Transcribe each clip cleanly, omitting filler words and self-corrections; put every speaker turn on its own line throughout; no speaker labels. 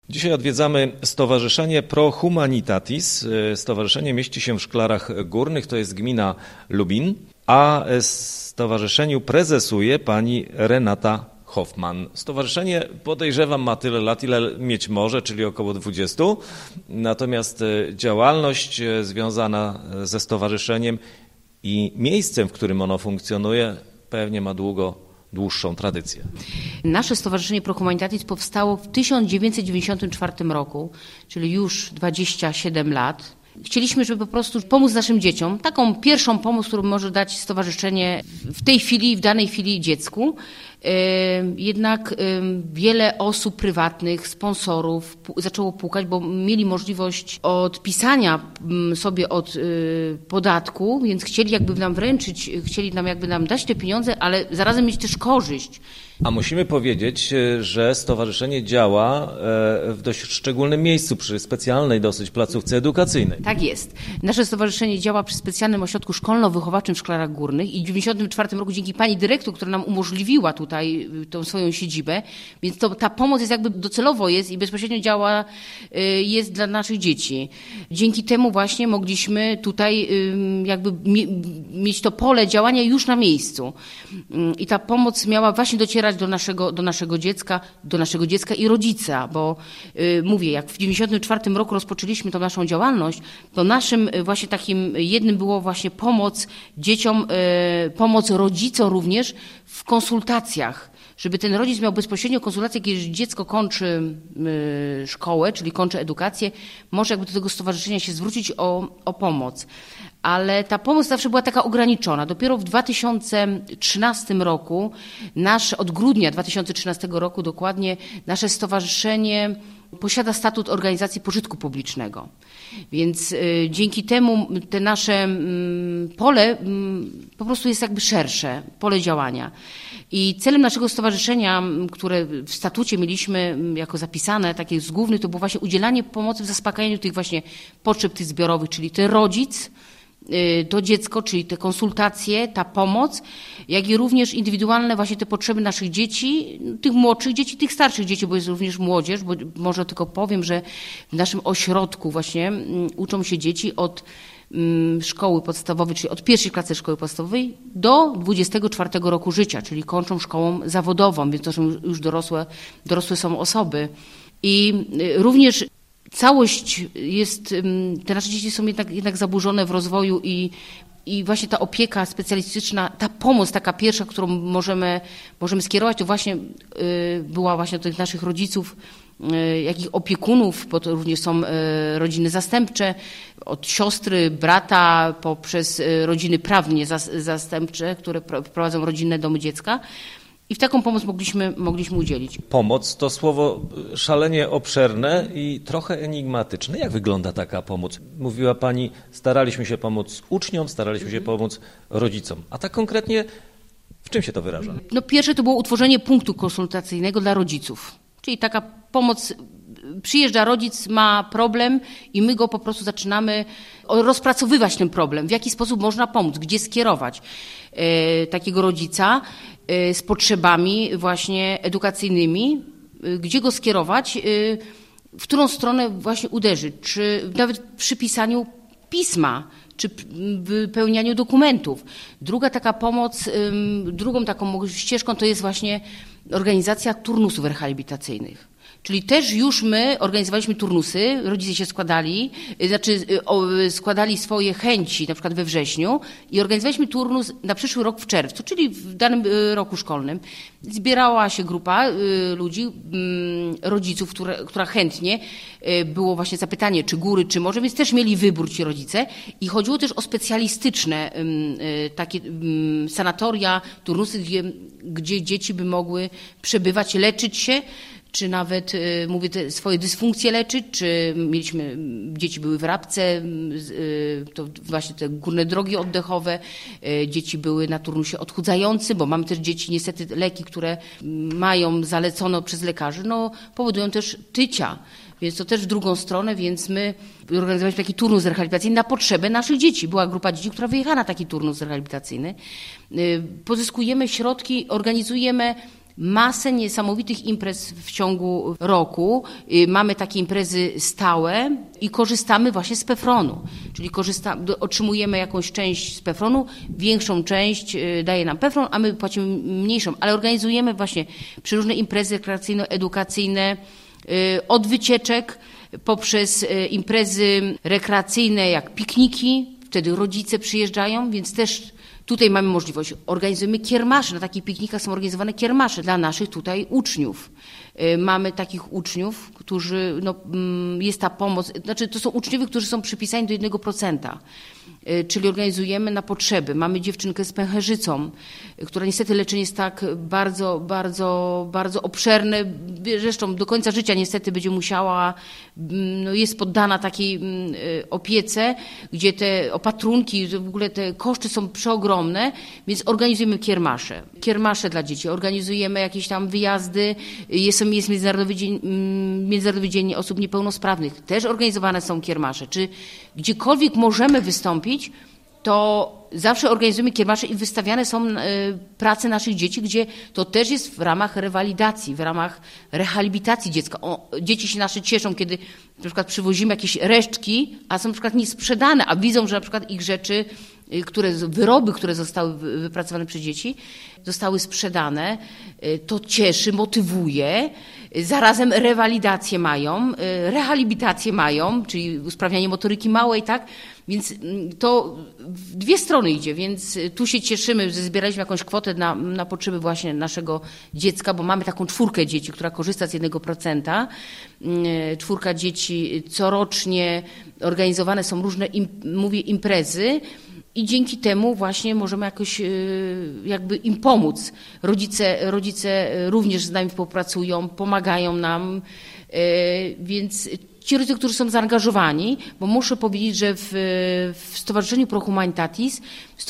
Dzisiaj odwiedzamy Stowarzyszenie Pro Humanitatis. Stowarzyszenie mieści się w Szklarach Górnych, to jest gmina Lubin, a stowarzyszeniu prezesuje pani Renata Hoffman. Stowarzyszenie, podejrzewam, ma tyle lat, ile mieć może, czyli około 20. Natomiast działalność związana ze stowarzyszeniem i miejscem, w którym ono funkcjonuje, pewnie ma dłuższą tradycję.
Nasze Stowarzyszenie Pro Humanitatis powstało w 1994 roku, czyli już 27 lat. Chcieliśmy, żeby po prostu pomóc naszym dzieciom. Taką pierwszą pomoc, którą może dać stowarzyszenie w tej chwili, w danej chwili dziecku. Jednak wiele osób prywatnych, sponsorów zaczęło pukać, bo mieli możliwość odpisania sobie od podatku, więc chcieli jakby nam wręczyć, chcieli nam jakby nam dać te pieniądze, ale zarazem mieć też korzyść.
A musimy powiedzieć, że stowarzyszenie działa w dość szczególnym miejscu, przy specjalnej dosyć placówce edukacyjnej.
Tak jest. Nasze stowarzyszenie działa przy specjalnym ośrodku szkolno-wychowawczym w Szklarach Górnych i w 1994 roku dzięki pani dyrektor, która nam umożliwiła tutaj tą swoją siedzibę, więc ta pomoc jest jakby docelowo jest i bezpośrednio działa, jest dla naszych dzieci. Dzięki temu właśnie mogliśmy tutaj jakby mieć to pole działania już na miejscu. I ta pomoc miała właśnie docierać do naszego dziecka i rodzica, bo mówię, jak w 1994 roku rozpoczęliśmy tą naszą działalność, to naszym właśnie takim jednym było właśnie pomoc dzieciom, pomoc rodzicom również w konsultacjach, żeby ten rodzic miał bezpośrednio konsultację, kiedy dziecko kończy szkołę, czyli kończy edukację, może jakby do tego stowarzyszenia się zwrócić o pomoc. Ale ta pomoc zawsze była taka ograniczona. Dopiero w 2013 roku, od grudnia 2013 roku dokładnie, nasze stowarzyszenie posiada statut organizacji pożytku publicznego. Więc dzięki temu te nasze pole po prostu jest jakby szersze, pole działania. I celem naszego stowarzyszenia, które w statucie mieliśmy jako zapisane, takie z głównych, to było właśnie udzielanie pomocy w zaspokajaniu tych właśnie potrzeb tych zbiorowych, czyli ten rodzic, to dziecko, czyli te konsultacje, ta pomoc, jak i również indywidualne właśnie te potrzeby naszych dzieci, tych młodszych dzieci, tych starszych dzieci, bo jest również młodzież, bo może tylko powiem, że w naszym ośrodku właśnie uczą się dzieci od szkoły podstawowej, czyli od pierwszej klasy szkoły podstawowej do 24 roku życia, czyli kończą szkołą zawodową, więc to są już dorosłe są osoby. I również całość jest, te nasze dzieci są jednak zaburzone w rozwoju i właśnie ta opieka specjalistyczna, ta pomoc taka pierwsza, którą możemy skierować, to właśnie była właśnie do tych naszych rodziców, jak i opiekunów, bo to również są rodziny zastępcze, od siostry, brata, poprzez rodziny prawnie zastępcze, które prowadzą rodzinne domy dziecka. I w taką pomoc mogliśmy udzielić.
Pomoc to słowo szalenie obszerne i trochę enigmatyczne. Jak wygląda taka pomoc? Mówiła pani, staraliśmy się pomóc uczniom, staraliśmy się pomóc rodzicom. A tak konkretnie w czym się to wyraża?
No pierwsze to było utworzenie punktu konsultacyjnego dla rodziców. Czyli taka pomoc, przyjeżdża rodzic, ma problem i my go po prostu zaczynamy rozpracowywać ten problem. W jaki sposób można pomóc, gdzie skierować takiego rodzica z potrzebami właśnie edukacyjnymi, gdzie go skierować, w którą stronę właśnie uderzyć, czy nawet przy pisaniu pisma, czy wypełnianiu dokumentów. Druga taka pomoc, drugą taką ścieżką to jest właśnie organizacja turnusów rehabilitacyjnych. Czyli też już my organizowaliśmy turnusy, rodzice się składali swoje chęci, na przykład we wrześniu i organizowaliśmy turnus na przyszły rok w czerwcu, czyli w danym roku szkolnym. Zbierała się grupa ludzi, rodziców, która chętnie, było właśnie zapytanie, czy góry, czy morze, więc też mieli wybór ci rodzice i chodziło też o specjalistyczne takie sanatoria, turnusy, gdzie dzieci by mogły przebywać, leczyć się, czy nawet, mówię, swoje dysfunkcje leczyć, czy dzieci były w Rabce, to właśnie te górne drogi oddechowe, dzieci były na turnusie odchudzającym, bo mamy też dzieci, niestety leki, które mają zalecone przez lekarzy, no powodują też tycia. Więc to też w drugą stronę, więc my organizowaliśmy taki turnus rehabilitacyjny na potrzebę naszych dzieci. Była grupa dzieci, która wyjechała na taki turnus rehabilitacyjny. Pozyskujemy środki, organizujemy masę niesamowitych imprez w ciągu roku. Mamy takie imprezy stałe i korzystamy właśnie z PFRON-u. Czyli otrzymujemy jakąś część z PFRON-u, większą część daje nam PFRON, a my płacimy mniejszą. Ale organizujemy właśnie przeróżne imprezy rekreacyjno-edukacyjne, od wycieczek poprzez imprezy rekreacyjne jak pikniki. Wtedy rodzice przyjeżdżają, więc też tutaj mamy możliwość. Organizujemy kiermasze. Na takich piknikach są organizowane kiermasze dla naszych tutaj uczniów. Mamy takich uczniów, którzy, jest ta pomoc, znaczy to są uczniowie, którzy są przypisani do 1%. Czyli organizujemy na potrzeby. Mamy dziewczynkę z pęcherzycą, która niestety leczenie jest tak bardzo, bardzo, bardzo obszerne. Zresztą do końca życia niestety będzie musiała, jest poddana takiej opiece, gdzie te opatrunki, w ogóle te koszty są przeogromne, więc organizujemy kiermasze. Kiermasze dla dzieci. Organizujemy jakieś tam wyjazdy. Jest Międzynarodowy Dzień Osób Niepełnosprawnych. Też organizowane są kiermasze. Czy gdziekolwiek możemy wystąpić, to zawsze organizujemy kiermasze i wystawiane są prace naszych dzieci, gdzie to też jest w ramach rewalidacji, w ramach rehabilitacji dziecka. Dzieci się nasze cieszą, kiedy na przykład przywozimy jakieś resztki, a są na przykład niesprzedane, a widzą, że na przykład ich rzeczy, wyroby, które zostały wypracowane przez dzieci, zostały sprzedane. To cieszy, motywuje. Zarazem rewalidację mają, rehabilitację mają, czyli usprawnianie motoryki małej, tak? Więc to w dwie strony idzie, więc tu się cieszymy, że zbieraliśmy jakąś kwotę na potrzeby właśnie naszego dziecka, bo mamy taką 4 dzieci, która korzysta z 1%. 4 dzieci corocznie organizowane są różne, imprezy. I dzięki temu właśnie możemy jakoś jakby im pomóc. Rodzice również z nami współpracują, pomagają nam, więc ci rodzice, którzy są zaangażowani, bo muszę powiedzieć, że w Stowarzyszeniu Pro Humanitatis,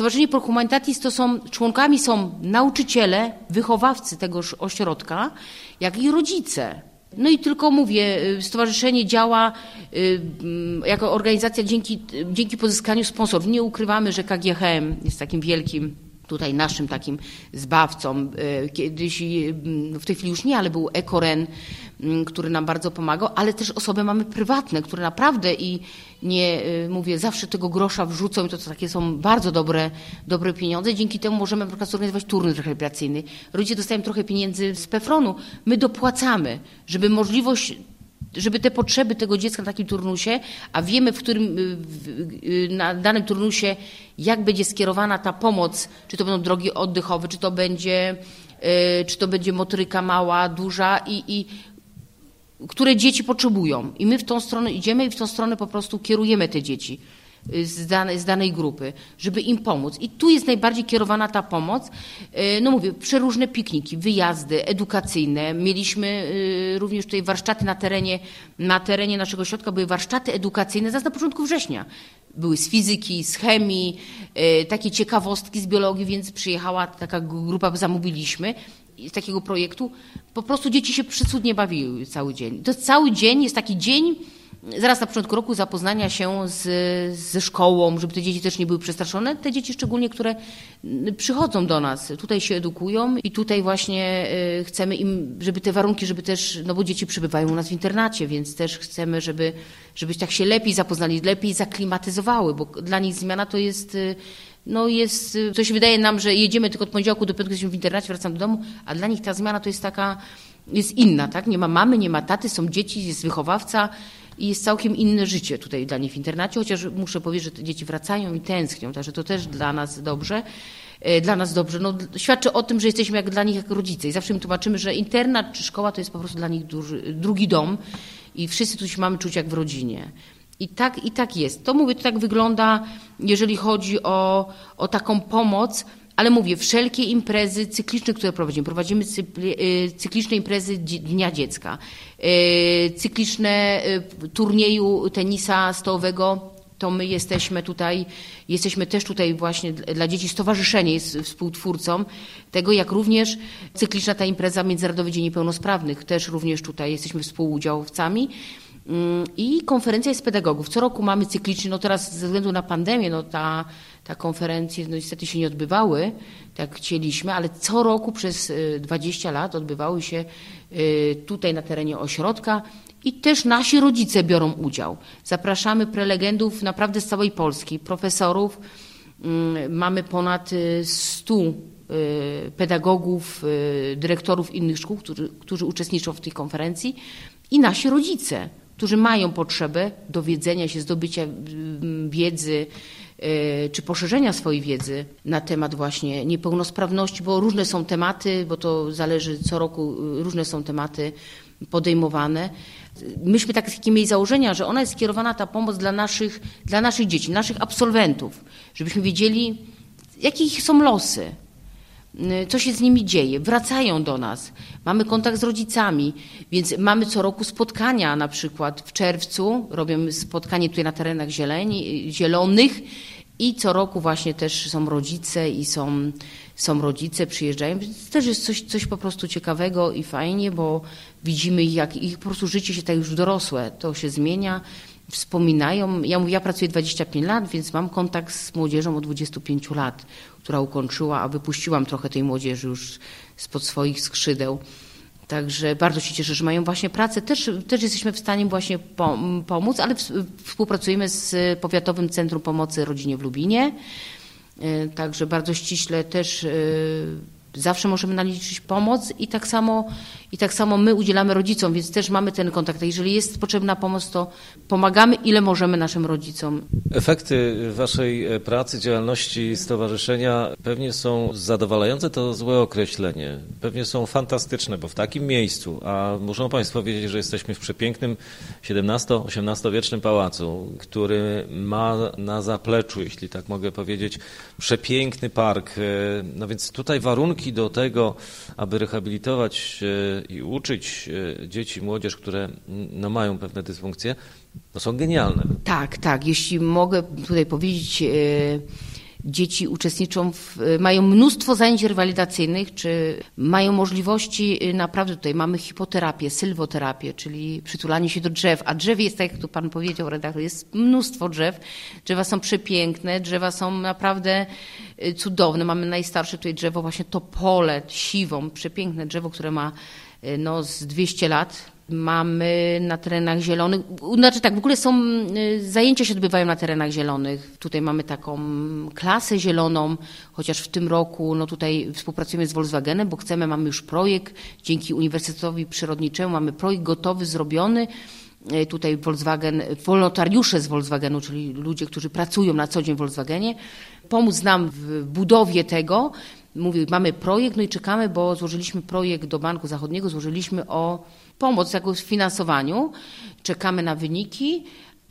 członkami są nauczyciele, wychowawcy tegoż ośrodka, jak i rodzice. No i tylko mówię, stowarzyszenie działa jako organizacja dzięki pozyskaniu sponsorów. Nie ukrywamy, że KGHM jest takim wielkim tutaj naszym takim zbawcą. Kiedyś, w tej chwili już nie, ale był Ekoren, który nam bardzo pomagał, ale też osoby mamy prywatne, które naprawdę i nie mówię, zawsze tego grosza wrzucą i to takie są bardzo dobre pieniądze. Dzięki temu możemy na przykład zorganizować turnus rehabilitacyjny. Rodzice dostają trochę pieniędzy z PFRON-u. My dopłacamy, żeby te potrzeby tego dziecka na takim turnusie, a wiemy, na danym turnusie, jak będzie skierowana ta pomoc, czy to będą drogi oddechowe, czy to będzie motoryka mała, duża i które dzieci potrzebują. I my w tą stronę idziemy i w tą stronę po prostu kierujemy te dzieci z danej grupy, żeby im pomóc. I tu jest najbardziej kierowana ta pomoc. No mówię, przeróżne pikniki, wyjazdy edukacyjne. Mieliśmy również tutaj warsztaty na terenie naszego ośrodka, były warsztaty edukacyjne zaraz na początku września. Były z fizyki, z chemii, takie ciekawostki z biologii, więc przyjechała taka grupa, zamówiliśmy z takiego projektu. Po prostu dzieci się przecudnie bawiły cały dzień. To cały dzień jest taki dzień, zaraz na początku roku zapoznania się ze szkołą, żeby te dzieci też nie były przestraszone. Te dzieci szczególnie, które przychodzą do nas, tutaj się edukują i tutaj właśnie chcemy im, żeby te warunki, żeby też, no bo dzieci przybywają u nas w internacie, więc też chcemy, żeby tak się lepiej zapoznali, lepiej zaklimatyzowały, bo dla nich zmiana to jest... to się wydaje nam, że jedziemy tylko od poniedziałku do piątku, jesteśmy w internacie, wracamy do domu, a dla nich ta zmiana to jest jest inna, tak? Nie ma mamy, nie ma taty, są dzieci, jest wychowawca i jest całkiem inne życie tutaj dla nich w internacie, chociaż muszę powiedzieć, że te dzieci wracają i tęsknią, także to też dla nas dobrze. No, świadczy o tym, że jesteśmy jak dla nich jak rodzice i zawsze im tłumaczymy, że internat czy szkoła to jest po prostu dla nich drugi dom i wszyscy tu się mamy czuć jak w rodzinie. I tak jest. To mówię, to tak wygląda, jeżeli chodzi o taką pomoc, ale mówię, wszelkie imprezy cykliczne, które prowadzimy. Prowadzimy cykliczne imprezy Dnia Dziecka, cykliczne turnieju tenisa stołowego, to my jesteśmy też tutaj właśnie dla dzieci. Stowarzyszenie jest współtwórcą tego, jak również cykliczna ta impreza Międzynarodowy Dzień Niepełnosprawnych. Też również tutaj jesteśmy współudziałowcami. I konferencja jest pedagogów. Co roku mamy cyklicznie, no teraz ze względu na pandemię, te konferencje no niestety się nie odbywały, tak chcieliśmy, ale co roku przez 20 lat odbywały się tutaj na terenie ośrodka i też nasi rodzice biorą udział. Zapraszamy prelegentów naprawdę z całej Polski, profesorów. Mamy ponad 100 pedagogów, dyrektorów innych szkół, którzy uczestniczą w tej konferencji i nasi rodzice, którzy mają potrzebę dowiedzenia się, zdobycia wiedzy czy poszerzenia swojej wiedzy na temat właśnie niepełnosprawności, bo różne są tematy, bo to zależy co roku, różne są tematy podejmowane. Myśmy takie mieli założenia, że ona jest skierowana, ta pomoc dla naszych dzieci, naszych absolwentów, żebyśmy wiedzieli, jakie ich są losy, co się z nimi dzieje. Wracają do nas, mamy kontakt z rodzicami, więc mamy co roku spotkania, na przykład w czerwcu robimy spotkanie tutaj na terenach zielonych i co roku właśnie też są rodzice i są rodzice, przyjeżdżają. Więc też jest coś po prostu ciekawego i fajnie, bo widzimy jak ich po prostu życie się tak już dorosłe, to się zmienia, wspominają. Ja mówię, ja pracuję 25 lat, więc mam kontakt z młodzieżą od 25 lat, która ukończyła, a wypuściłam trochę tej młodzieży już spod swoich skrzydeł. Także bardzo się cieszę, że mają właśnie pracę. Też jesteśmy w stanie właśnie pomóc, ale współpracujemy z Powiatowym Centrum Pomocy Rodzinie w Lubinie. Także bardzo ściśle też zawsze możemy naliczyć pomoc i tak samo my udzielamy rodzicom, więc też mamy ten kontakt. Jeżeli jest potrzebna pomoc, to pomagamy, ile możemy naszym rodzicom.
Efekty waszej pracy, działalności stowarzyszenia pewnie są zadowalające, to złe określenie. Pewnie są fantastyczne, bo w takim miejscu, a muszą państwo wiedzieć, że jesteśmy w przepięknym XVII-XVIII-wiecznym pałacu, który ma na zapleczu, jeśli tak mogę powiedzieć, przepiękny park. No więc tutaj warunki do tego, aby rehabilitować i uczyć dzieci, młodzież, które no, mają pewne dysfunkcje, to są genialne.
Tak. Jeśli mogę tutaj powiedzieć, dzieci uczestniczą, mają mnóstwo zajęć rewalidacyjnych, czy mają możliwości, naprawdę tutaj mamy hipoterapię, sylwoterapię, czyli przytulanie się do drzew, a drzew jest, tak jak tu pan powiedział, redaktor, jest mnóstwo drzew. Drzewa są przepiękne, drzewa są naprawdę cudowne. Mamy najstarsze tutaj drzewo, właśnie topole, siwą, przepiękne drzewo, które ma z 200 lat. Mamy na terenach zielonych, znaczy tak, w ogóle zajęcia się odbywają na terenach zielonych. Tutaj mamy taką klasę zieloną, chociaż w tym roku tutaj współpracujemy z Volkswagenem, bo mamy już projekt, dzięki Uniwersytetowi Przyrodniczemu mamy projekt gotowy, zrobiony. Tutaj Volkswagen, wolontariusze z Volkswagenu, czyli ludzie, którzy pracują na co dzień w Volkswagenie, pomóc nam w budowie tego. Mówię, mamy projekt, i czekamy, bo złożyliśmy projekt do Banku Zachodniego, złożyliśmy o pomoc w finansowaniu. Czekamy na wyniki,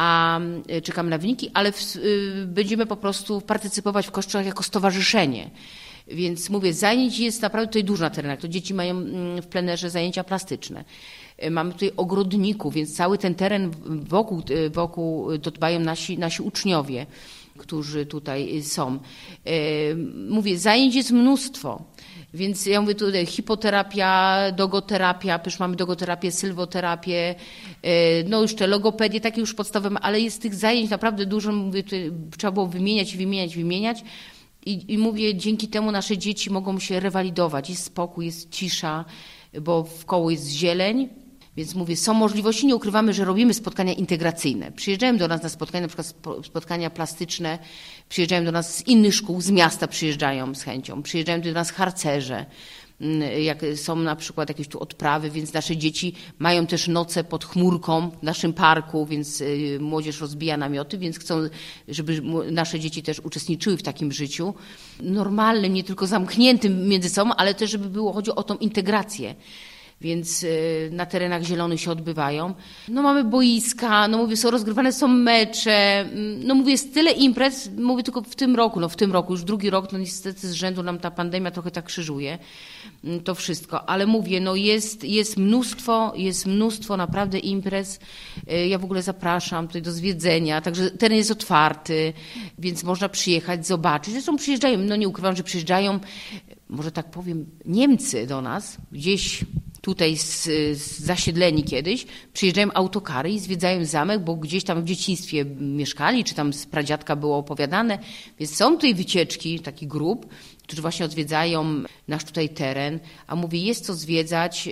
ale będziemy po prostu partycypować w kosztach jako stowarzyszenie. Więc mówię, zajęć jest naprawdę tutaj dużo na terenach. To dzieci mają w plenerze zajęcia plastyczne. Mamy tutaj ogrodników, więc cały ten teren wokół dbają nasi uczniowie, którzy tutaj są. Mówię, zajęć jest mnóstwo. Więc ja mówię tutaj hipoterapia, dogoterapia, przecież mamy dogoterapię, sylwoterapię, jeszcze logopedię, takie już podstawowe, ale jest tych zajęć naprawdę dużo, mówię, trzeba było wymieniać. I mówię, dzięki temu nasze dzieci mogą się rewalidować. Jest spokój, jest cisza, bo wkoło jest zieleń. Więc mówię, są możliwości, nie ukrywamy, że robimy spotkania integracyjne. Przyjeżdżają do nas na spotkania, na przykład spotkania plastyczne, przyjeżdżają do nas z innych szkół, z miasta przyjeżdżają z chęcią, przyjeżdżają do nas harcerze, jak są na przykład jakieś tu odprawy, więc nasze dzieci mają też noce pod chmurką w naszym parku, więc młodzież rozbija namioty, więc chcą, żeby nasze dzieci też uczestniczyły w takim życiu normalnym, nie tylko zamkniętym między sobą, ale też, żeby chodzi o tą integrację. Więc na terenach zielonych się odbywają. Mamy boiska, są rozgrywane są mecze, jest tyle imprez, mówię tylko w tym roku, już drugi rok, niestety z rzędu nam ta pandemia trochę tak krzyżuje to wszystko, ale mówię, jest mnóstwo naprawdę imprez. Ja w ogóle zapraszam tutaj do zwiedzenia, także teren jest otwarty, więc można przyjechać, zobaczyć. Zresztą przyjeżdżają, nie ukrywam, że przyjeżdżają, może tak powiem, Niemcy do nas, gdzieś tutaj z zasiedleni kiedyś, przyjeżdżają autokary i zwiedzają zamek, bo gdzieś tam w dzieciństwie mieszkali, czy tam z pradziadka było opowiadane. Więc są tutaj wycieczki, taki grup, którzy właśnie odwiedzają nasz tutaj teren, a mówię, jest co zwiedzać.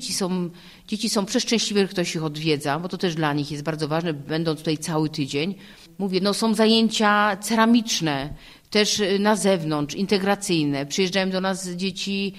Dzieci są przeszczęśliwe, że ktoś ich odwiedza, bo to też dla nich jest bardzo ważne, będą tutaj cały tydzień. Mówię, no są zajęcia ceramiczne, też na zewnątrz, integracyjne. Przyjeżdżają do nas dzieci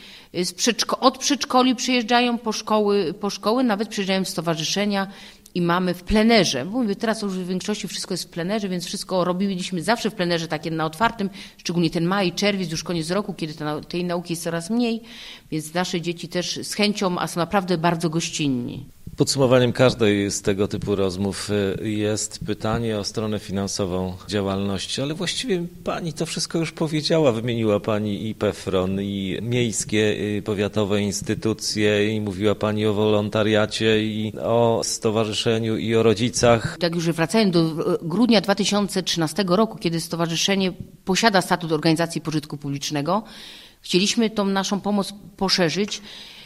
od przedszkoli, przyjeżdżają po szkoły, nawet przyjeżdżają stowarzyszenia i mamy w plenerze. Mówię, teraz już w większości wszystko jest w plenerze, więc wszystko robiliśmy zawsze w plenerze, takie na otwartym, szczególnie ten maj, czerwiec, już koniec roku, kiedy tej nauki jest coraz mniej, więc nasze dzieci też z chęcią, a są naprawdę bardzo gościnni.
Podsumowaniem każdej z tego typu rozmów jest pytanie o stronę finansową działalności, ale właściwie Pani to wszystko już powiedziała. Wymieniła Pani i PFRON, i miejskie, i powiatowe instytucje, i mówiła Pani o wolontariacie, i o stowarzyszeniu, i o rodzicach.
Tak już wracając do grudnia 2013 roku, kiedy stowarzyszenie posiada statut organizacji pożytku publicznego, chcieliśmy tą naszą pomoc poszerzyć.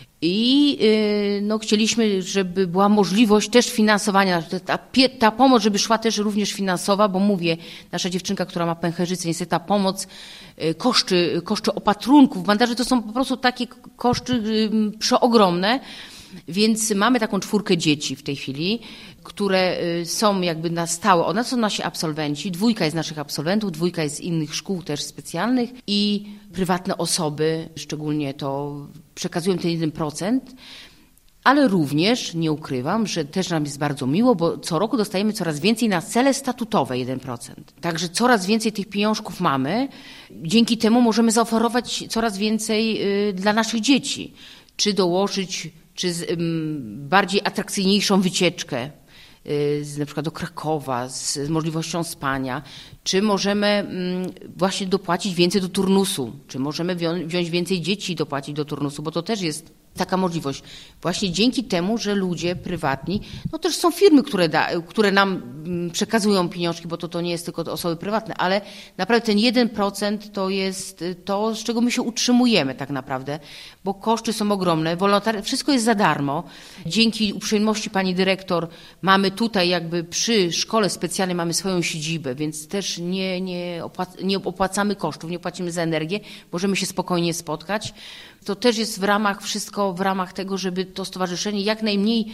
I chcieliśmy, żeby była możliwość też finansowania, ta pomoc, żeby szła też również finansowa, bo mówię, nasza dziewczynka, która ma pęcherzycę, niestety ta pomoc, koszty opatrunków w bandaży to są po prostu takie koszty przeogromne, więc mamy taką 4 dzieci w tej chwili, które są jakby na stałe. One są nasi absolwenci, 2 jest naszych absolwentów, 2 jest z innych szkół też specjalnych i prywatne osoby, szczególnie to przekazują ten 1%, ale również nie ukrywam, że też nam jest bardzo miło, bo co roku dostajemy coraz więcej na cele statutowe 1%. Także coraz więcej tych pieniążków mamy. Dzięki temu możemy zaoferować coraz więcej dla naszych dzieci. Czy dołożyć, czy bardziej atrakcyjniejszą wycieczkę, na przykład do Krakowa z możliwością spania, czy możemy właśnie dopłacić więcej do turnusu, czy możemy wziąć więcej dzieci i dopłacić do turnusu, bo to też jest taka możliwość. Właśnie dzięki temu, że ludzie prywatni, no też są firmy, które nam przekazują pieniążki, bo to nie jest tylko osoby prywatne, ale naprawdę ten 1% to jest to, z czego my się utrzymujemy tak naprawdę, bo koszty są ogromne, wszystko jest za darmo. Dzięki uprzejmości pani dyrektor mamy tutaj jakby przy szkole specjalnej mamy swoją siedzibę, więc też nie opłacamy kosztów, nie płacimy za energię, możemy się spokojnie spotkać. To też jest wszystko w ramach tego, żeby to stowarzyszenie jak najmniej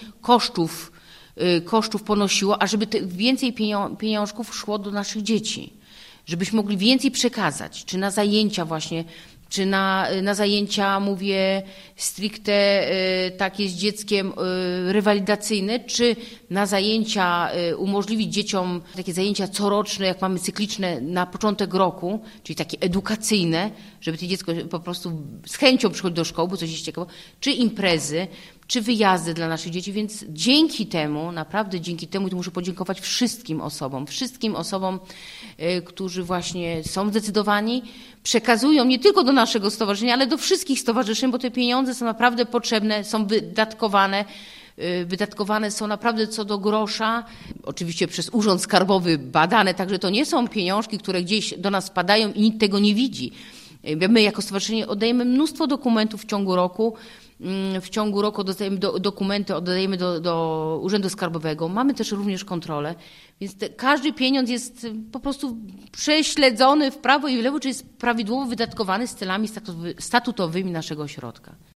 kosztów ponosiło, a żeby więcej pieniążków szło do naszych dzieci. Żebyśmy mogli więcej przekazać, czy na zajęcia właśnie, czy na zajęcia, mówię, stricte takie z dzieckiem rewalidacyjne, czy na zajęcia umożliwić dzieciom takie zajęcia coroczne, jak mamy cykliczne na początek roku, czyli takie edukacyjne, żeby to dziecko po prostu z chęcią przychodzi do szkoły, bo coś jest ciekawe, czy imprezy, czy wyjazdy dla naszych dzieci, więc dzięki temu, naprawdę dzięki temu, i tu muszę podziękować wszystkim osobom, którzy właśnie są zdecydowani, przekazują nie tylko do naszego stowarzyszenia, ale do wszystkich stowarzyszeń, bo te pieniądze są naprawdę potrzebne, są wydatkowane są naprawdę co do grosza, oczywiście przez Urząd Skarbowy badane, także to nie są pieniążki, które gdzieś do nas spadają i nikt tego nie widzi. My jako stowarzyszenie oddajemy mnóstwo dokumentów w ciągu roku. Dostajemy dokumenty, oddajemy do Urzędu Skarbowego. Mamy też również kontrolę, więc każdy pieniądz jest po prostu prześledzony w prawo i w lewo, czy jest prawidłowo wydatkowany z celami statutowymi naszego ośrodka.